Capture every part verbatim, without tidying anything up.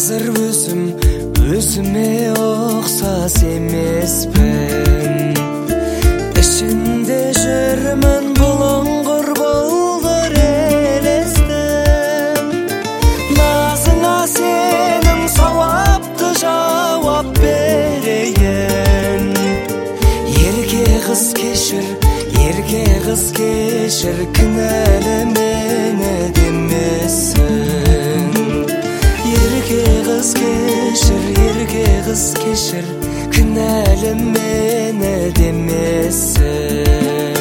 азыр өзім өзіме ұқсас емеспін. Ішінде жүрмін бұлыңғыр болдыр елестім. Назыңа сенің сауапты жауап берейін. Ерке қыз кешір, ерке қыз кешір, кінәлі мені демесін. Ерке қыз кешір, ерке қыз кешір, кінәлі мені демесін.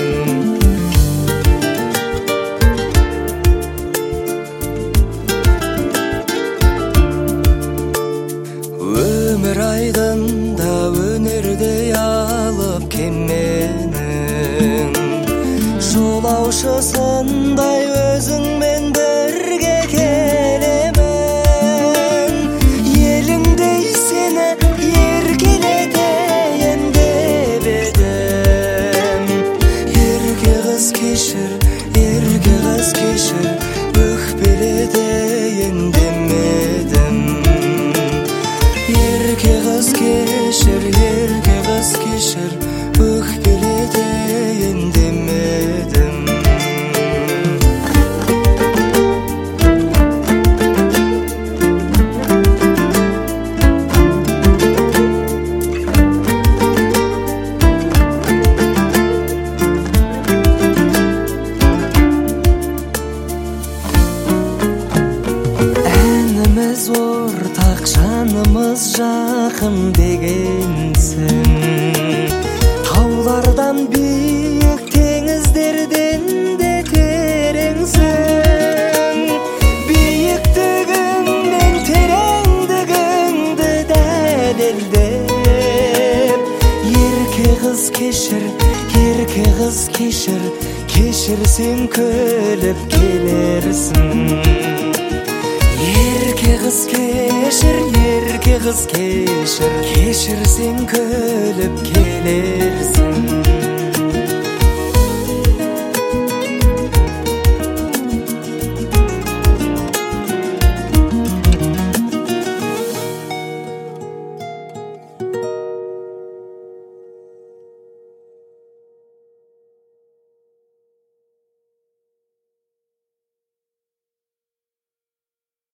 Өмір айдында өнердей алып кеменің, жолаушысындай өзіңмен бірге келемін. Еліңдей сені еркелетейін деп едім. Ерке қыз кешір, ерке қыз кешір, өкпелетейін демедім. Ерке қыз кешір, ерке қыз кешір, өкпелетейін демедім. Әніміз ортақ, жанымыз жақын дегенсің. Таулардан биік, теңіздерден де тереңсің. Биіктігің мен тереңдігіңді дәлелдеп, ерке қыз кешір, ерке қыз кешір, кешірсең күліп келерсің. Ерке қыз кешір, ерке қыз кешір, кешірсең күліп келерсің.